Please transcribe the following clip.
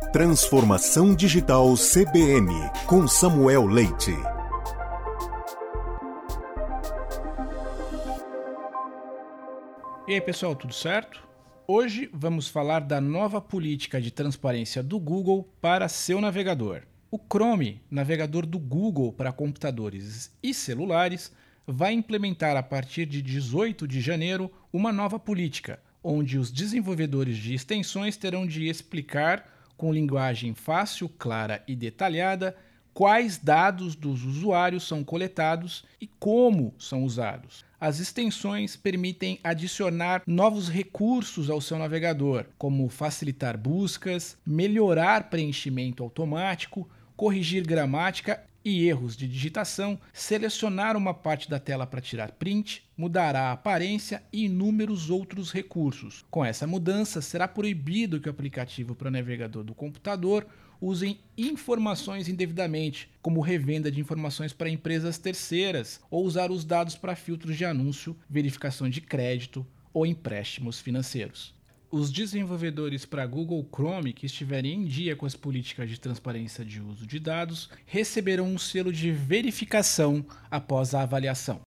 Transformação Digital CBN, com Samuel Leite. E aí pessoal, tudo certo? Hoje vamos falar da nova política de transparência do Google para seu navegador. O Chrome, navegador do Google para computadores e celulares, vai implementar a partir de 18 de janeiro uma nova política, onde os desenvolvedores de extensões terão de explicar, com linguagem fácil, clara e detalhada, quais dados dos usuários são coletados e como são usados. As extensões permitem adicionar novos recursos ao seu navegador, como facilitar buscas, melhorar preenchimento automático, corrigir gramática e erros de digitação, selecionar uma parte da tela para tirar print, mudar a aparência e inúmeros outros recursos. Com essa mudança, será proibido que o aplicativo para navegador do computador usem informações indevidamente, como revenda de informações para empresas terceiras ou usar os dados para filtros de anúncio, verificação de crédito ou empréstimos financeiros. Os desenvolvedores para Google Chrome que estiverem em dia com as políticas de transparência de uso de dados receberão um selo de verificação após a avaliação.